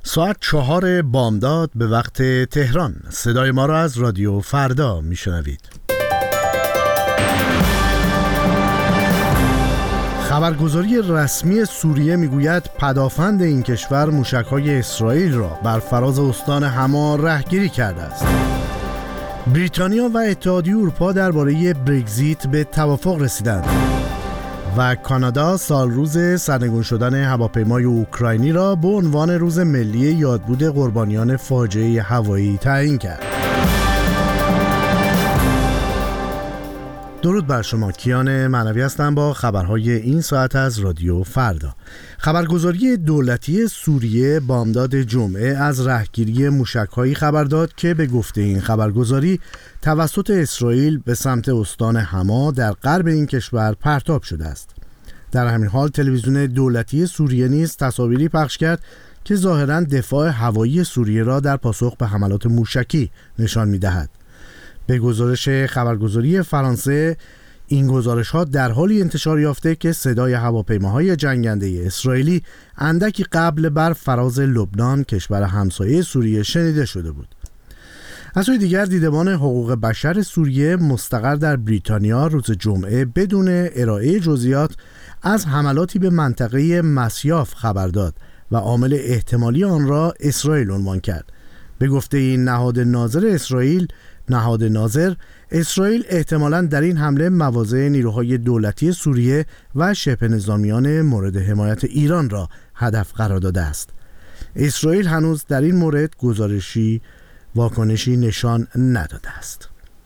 ساعت 4 بامداد به وقت تهران. صدای ما را از رادیو فردا میشنوید. خبرگزاری رسمی سوریه میگوید پدافند این کشور موشک‌های اسرائیل را بر فراز استان حما رهگیری کرده است. بریتانیا و اتحادیه اروپا درباره برگزیت به توافق رسیدند و کانادا سالروز سرنگون شدن هواپیمای اوکراینی را به عنوان روز ملی یادبود قربانیان فاجعه هوایی تعیین کرد. درود بر شما، کیان معنوی هستم با خبرهای این ساعت از رادیو فردا. خبرگزاری دولتی سوریه بامداد جمعه از رهگیری موشک‌هایی خبر داد که به گفته این خبرگزاری توسط اسرائیل به سمت استان حما در غرب این کشور پرتاب شده است. در همین حال تلویزیون دولتی سوریه نیز تصاویری پخش کرد که ظاهراً دفاع هوایی سوریه را در پاسخ به حملات موشکی نشان می‌دهد. به گزارش خبرگزاری فرانسه، این گزارش‌ها در حالی انتشار یافته که صدای هواپیماهای جنگنده اسرائیلی اندکی قبل بر فراز لبنان، کشور همسایه سوریه، شنیده شده بود. از سوی دیگر دیدبان حقوق بشر سوریه مستقر در بریتانیا روز جمعه بدون ارائه جزئیات از حملاتی به منطقه مسیاف خبر داد و عامل احتمالی آن را اسرائیل عنوان کرد. به گفته این نهاد ناظر اسرائیل احتمالاً در این حمله مواضع نیروهای دولتی سوریه و شبه نظامیان مورد حمایت ایران را هدف قرار داده است. اسرائیل هنوز در این مورد واکنشی نشان نداده است.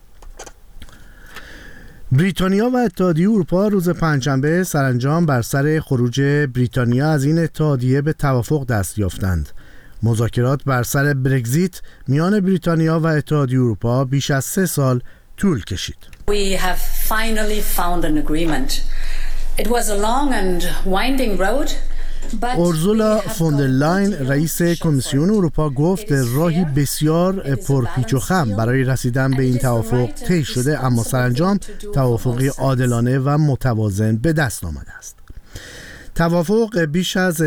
بریتانیا و اتحادیه اروپا روز پنجشنبه سرانجام بر سر خروج بریتانیا از این اتحادیه به توافق دست یافتند. مذاکرات بر سر برگزیت میان بریتانیا و اتحادیه اروپا بیش از 3 سال طول کشید. We have finally found an agreement. It was a long and winding road. اورزولا فوندرلاین رئیس کمیسیون اروپا گفت راهی بسیار پرپیچ و خم برای رسیدن به این توافق طی شده، اما سرانجام توافقی عادلانه و متوازن به دست آمده است. توافق بیش از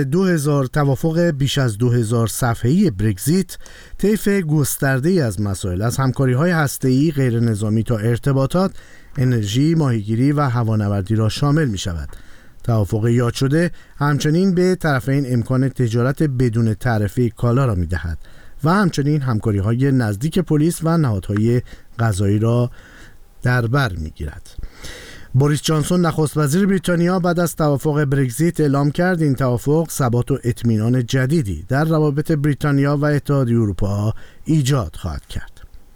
2000 صفحه‌ای برگزیت طیف گسترده‌ای از مسائل از همکاری‌های هسته‌ای، غیر نظامی تا ارتباطات، انرژی، ماهیگیری و هوانوردی را شامل می‌شود. توافق یاد شده همچنین به طرفین امکان تجارت بدون تعرفه کالا را می‌دهد و همچنین همکاری‌های نزدیک پلیس و نهادهای قضایی را در بر می‌گیرد. بوریس جانسون نخست وزیر بریتانیا بعد از توافق برگزیت اعلام کرد این توافق ثبات و اطمینان جدیدی در روابط بریتانیا و اتحادیه اروپا ایجاد خواهد کرد.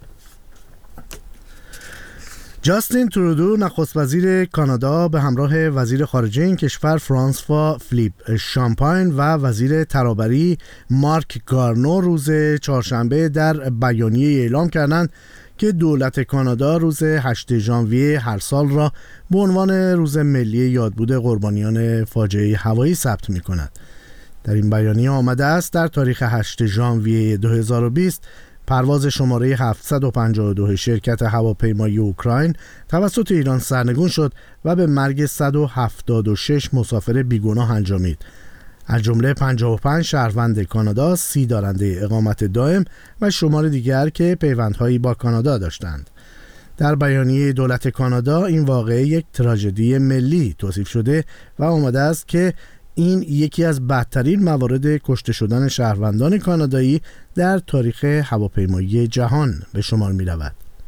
جاستین ترودو نخست وزیر کانادا به همراه وزیر خارجه این کشور فرانسوا فیلیپ شامپاین و وزیر ترابری مارک گارنو روز چهارشنبه در بیانیه اعلام کردند که دولت کانادا روز 8 ژانویه هر سال را به عنوان روز ملی یادبود قربانیان فاجعه هوایی ثبت می‌کند. در این بیانیه آمده است در تاریخ 8 ژانویه 2020 پرواز شماره 752 شرکت هواپیمایی اوکراین توسط ایران سرنگون شد و به مرگ 176 مسافر بیگناه انجامید، از جمله 55 شهروند کانادا، 30 دارنده اقامت دائم و شمار دیگر که پیوندهایی با کانادا داشتند. در بیانیه دولت کانادا این واقعه یک تراژدی ملی توصیف شده و آمده است که این یکی از بدترین موارد کشته شدن شهروندان کانادایی در تاریخ هواپیمایی جهان به شمار می رود.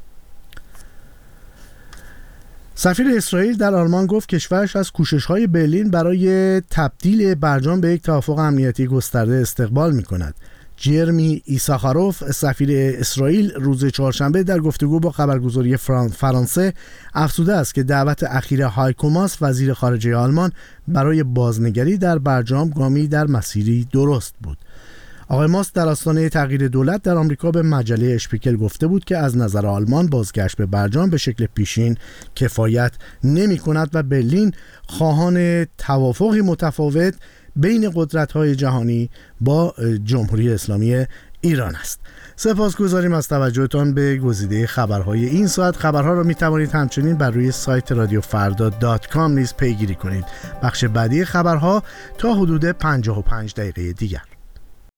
سفیر اسرائیل در آلمان گفت کشورش از کوشش‌های برلین برای تبدیل برجام به یک توافق امنیتی گسترده استقبال می‌کند. جرمی ایساخاروف سفیر اسرائیل روز چهارشنبه در گفتگو با خبرگزاری فرانسه افزوده است که دعوت اخیر هایکو ماس وزیر خارجه آلمان برای بازنگری در برجام گامی در مسیری درست بود. آقای ماس در آستانه تغییر دولت در آمریکا به مجله اشپیگل گفته بود که از نظر آلمان بازگشت به برجام به شکل پیشین کفایت نمی‌کند و برلین خواهان توافقی متفاوت بین قدرت‌های جهانی با جمهوری اسلامی ایران است. سپاسگزاریم از توجهتان به گزیده خبرهای این ساعت. خبرها را می‌توانید همچنین بر روی سایت radiofarda.com نیز پیگیری کنید. بخش بعدی خبرها تا حدود 55 دقیقه دیگر.